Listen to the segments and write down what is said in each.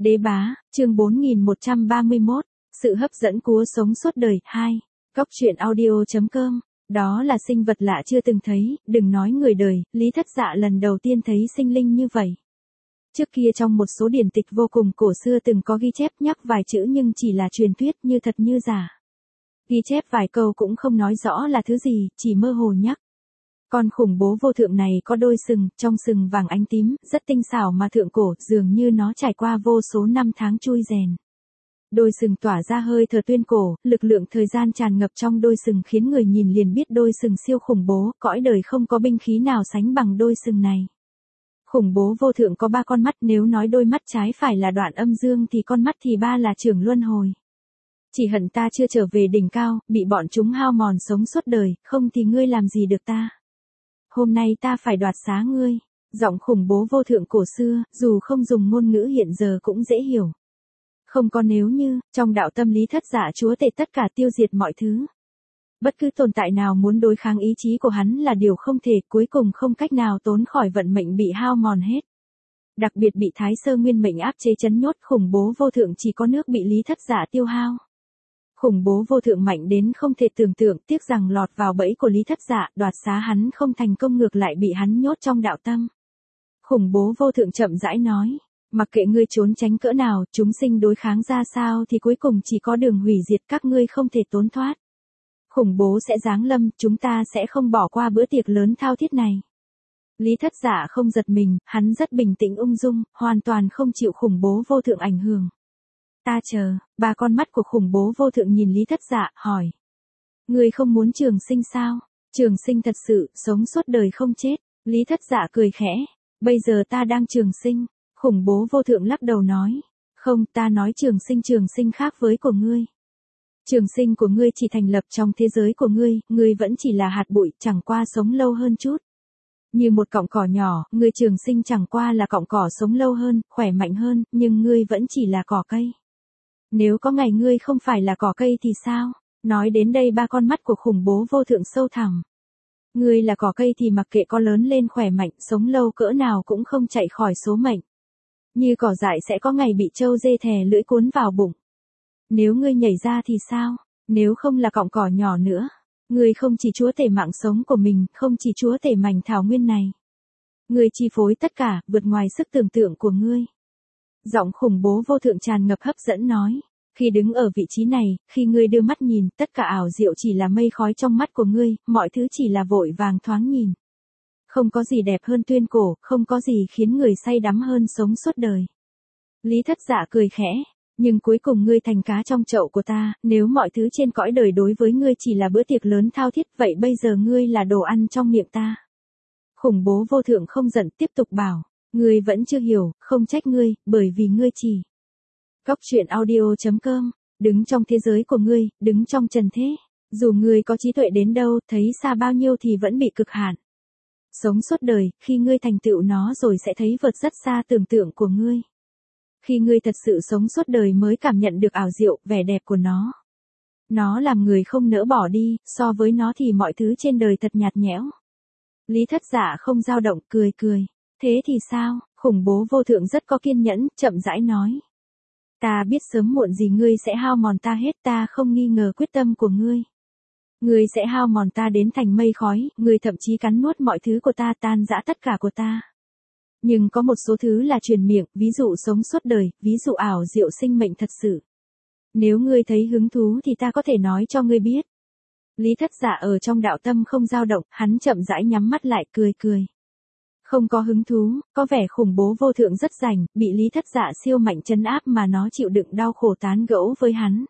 Đế bá, chương 4131, sự hấp dẫn cúa sống suốt đời, 2. Góc truyện audio.com, đó là sinh vật lạ chưa từng thấy, đừng nói người đời, Lý Thất Dạ lần đầu tiên thấy sinh linh như vậy. Trước kia trong một số điển tịch vô cùng cổ xưa từng có ghi chép nhắc vài chữ nhưng chỉ là truyền thuyết như thật như giả. Ghi chép vài câu cũng không nói rõ là thứ gì, chỉ mơ hồ nhắc. Con khủng bố vô thượng này có đôi sừng, trong sừng vàng ánh tím, rất tinh xảo mà thượng cổ, dường như nó trải qua vô số năm tháng chui rèn. Đôi sừng tỏa ra hơi thở tuyên cổ, lực lượng thời gian tràn ngập trong đôi sừng khiến người nhìn liền biết đôi sừng siêu khủng bố, cõi đời không có binh khí nào sánh bằng đôi sừng này. Khủng bố vô thượng có 3 con mắt, nếu nói đôi mắt trái phải là đoạn âm dương thì con mắt thì 3 là trường luân hồi. Chỉ hận ta chưa trở về đỉnh cao, bị bọn chúng hao mòn sống suốt đời, không thì ngươi làm gì được ta. Hôm nay ta phải đoạt xá ngươi. Giọng khủng bố vô thượng cổ xưa, dù không dùng ngôn ngữ hiện giờ cũng dễ hiểu. Không có nếu như, trong đạo tâm lý Thất Dạ chúa tể tất cả tiêu diệt mọi thứ. Bất cứ tồn tại nào muốn đối kháng ý chí của hắn là điều không thể, cuối cùng không cách nào tốn khỏi vận mệnh bị hao mòn hết. Đặc biệt bị Thái Sơ Nguyên mệnh áp chế trấn nhốt, khủng bố vô thượng chỉ có nước bị Lý Thất Dạ tiêu hao. Khủng bố vô thượng mạnh đến không thể tưởng tượng, tiếc rằng lọt vào bẫy của Lý Thất Dạ, đoạt xá hắn không thành công ngược lại bị hắn nhốt trong đạo tâm. Khủng bố vô thượng chậm rãi nói, mặc kệ ngươi trốn tránh cỡ nào, chúng sinh đối kháng ra sao thì cuối cùng chỉ có đường hủy diệt, các ngươi không thể trốn thoát. Khủng bố sẽ giáng lâm, chúng ta sẽ không bỏ qua bữa tiệc lớn thao thiết này. Lý Thất Dạ không giật mình, hắn rất bình tĩnh ung dung, hoàn toàn không chịu khủng bố vô thượng ảnh hưởng. Ta chờ, 3 con mắt của khủng bố vô thượng nhìn Lý Thất Dạ, hỏi. Ngươi không muốn trường sinh sao? Trường sinh thật sự, sống suốt đời không chết. Lý Thất Dạ cười khẽ. Bây giờ ta đang trường sinh. Khủng bố vô thượng lắc đầu nói. Không, ta nói trường sinh khác với của ngươi. Trường sinh của ngươi chỉ thành lập trong thế giới của ngươi vẫn chỉ là hạt bụi, chẳng qua sống lâu hơn chút. Như một cọng cỏ nhỏ, ngươi trường sinh chẳng qua là cọng cỏ sống lâu hơn, khỏe mạnh hơn, nhưng ngươi vẫn chỉ là cỏ cây. Nếu có ngày ngươi không phải là cỏ cây thì sao? Nói đến đây 3 con mắt của khủng bố vô thượng sâu thẳm. Ngươi là cỏ cây thì mặc kệ có lớn lên khỏe mạnh, sống lâu cỡ nào cũng không chạy khỏi số mệnh. Như cỏ dại sẽ có ngày bị trâu dê thè lưỡi cuốn vào bụng. Nếu ngươi nhảy ra thì sao? Nếu không là cọng cỏ nhỏ nữa. Ngươi không chỉ chúa tể mạng sống của mình, không chỉ chúa tể mảnh thảo nguyên này. Ngươi chi phối tất cả, vượt ngoài sức tưởng tượng của ngươi. Giọng khủng bố vô thượng tràn ngập hấp dẫn nói. Khi đứng ở vị trí này, khi ngươi đưa mắt nhìn, tất cả ảo diệu chỉ là mây khói trong mắt của ngươi, mọi thứ chỉ là vội vàng thoáng nhìn. Không có gì đẹp hơn tuyên cổ, không có gì khiến người say đắm hơn sống suốt đời. Lý Thất Dạ cười khẽ. Nhưng cuối cùng ngươi thành cá trong chậu của ta, nếu mọi thứ trên cõi đời đối với ngươi chỉ là bữa tiệc lớn thao thiết, vậy bây giờ ngươi là đồ ăn trong miệng ta. Khủng bố vô thượng không giận, tiếp tục bảo. Ngươi vẫn chưa hiểu, không trách ngươi, bởi vì ngươi chỉ. Góc truyện audio.com, đứng trong thế giới của ngươi, đứng trong trần thế. Dù ngươi có trí tuệ đến đâu, thấy xa bao nhiêu thì vẫn bị cực hạn. Sống suốt đời, khi ngươi thành tựu nó rồi sẽ thấy vượt rất xa tưởng tượng của ngươi. Khi ngươi thật sự sống suốt đời mới cảm nhận được ảo diệu, vẻ đẹp của nó. Nó làm người không nỡ bỏ đi, so với nó thì mọi thứ trên đời thật nhạt nhẽo. Lý Thất Dạ không dao động, cười. Thế thì sao? Khủng bố vô thượng rất có kiên nhẫn, chậm rãi nói. Ta biết sớm muộn gì ngươi sẽ hao mòn ta hết, ta không nghi ngờ quyết tâm của ngươi. Ngươi sẽ hao mòn ta đến thành mây khói, ngươi thậm chí cắn nuốt mọi thứ của ta, tan rã tất cả của ta. Nhưng có một số thứ là truyền miệng, ví dụ sống suốt đời, ví dụ ảo diệu sinh mệnh thật sự. Nếu ngươi thấy hứng thú thì ta có thể nói cho ngươi biết. Lý Thất Dạ ở trong đạo tâm không dao động, hắn chậm rãi nhắm mắt lại, cười. Không có hứng thú, có vẻ khủng bố vô thượng rất rành, bị Lý Thất Dạ siêu mạnh trấn áp mà nó chịu đựng đau khổ tán gẫu với hắn.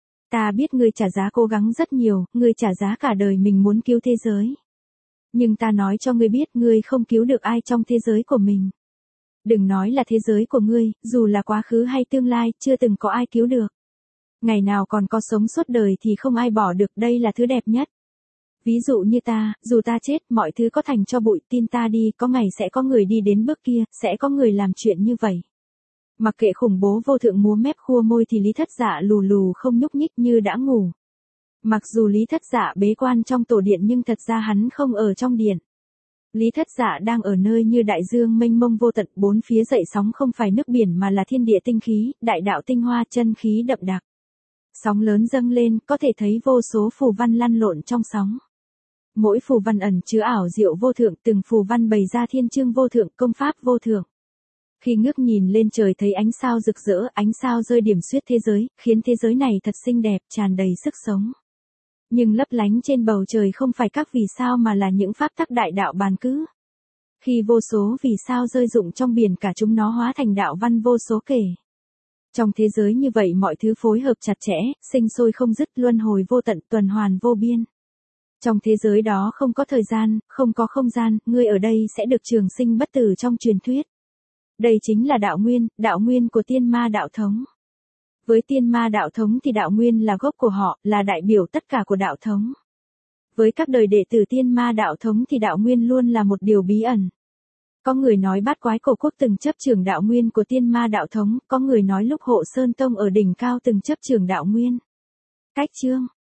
Ta biết ngươi trả giá cố gắng rất nhiều, ngươi trả giá cả đời mình muốn cứu thế giới. Nhưng ta nói cho ngươi biết, ngươi không cứu được ai trong thế giới của mình. Đừng nói là thế giới của ngươi, dù là quá khứ hay tương lai, chưa từng có ai cứu được. Ngày nào còn có sống suốt đời thì không ai bỏ được, đây là thứ đẹp nhất. Ví dụ như ta, dù ta chết, mọi thứ có thành cho bụi, tin ta đi, có ngày sẽ có người đi đến bước kia, sẽ có người làm chuyện như vậy. Mặc kệ khủng bố vô thượng múa mép khua môi thì Lý Thất Dạ lù không nhúc nhích như đã ngủ. Mặc dù Lý Thất Dạ bế quan trong tổ điện nhưng thật ra hắn không ở trong điện. Lý Thất Dạ đang ở nơi như đại dương mênh mông vô tận, bốn phía dậy sóng không phải nước biển mà là thiên địa tinh khí, đại đạo tinh hoa chân khí đậm đặc. Sóng lớn dâng lên, có thể thấy vô số phù văn lăn lộn trong sóng. Mỗi phù văn ẩn chứa ảo diệu vô thượng, từng phù văn bày ra thiên chương vô thượng, công pháp vô thượng. Khi ngước nhìn lên trời thấy ánh sao rực rỡ, ánh sao rơi điểm xuyết thế giới, khiến thế giới này thật xinh đẹp, tràn đầy sức sống. Nhưng lấp lánh trên bầu trời không phải các vì sao mà là những pháp tắc đại đạo bàn cữ. Khi vô số vì sao rơi rụng trong biển, cả chúng nó hóa thành đạo văn vô số kể. Trong thế giới như vậy mọi thứ phối hợp chặt chẽ, sinh sôi không dứt, luân hồi vô tận, tuần hoàn vô biên. Trong thế giới đó không có thời gian, không có không gian, ngươi ở đây sẽ được trường sinh bất tử trong truyền thuyết. Đây chính là đạo nguyên của tiên ma đạo thống. Với tiên ma đạo thống thì đạo nguyên là gốc của họ, là đại biểu tất cả của đạo thống. Với các đời đệ tử tiên ma đạo thống thì đạo nguyên luôn là một điều bí ẩn. Có người nói Bát Quái Cổ Quốc từng chấp trưởng đạo nguyên của tiên ma đạo thống, có người nói lúc Hộ Sơn Tông ở đỉnh cao từng chấp trưởng đạo nguyên. Cách chương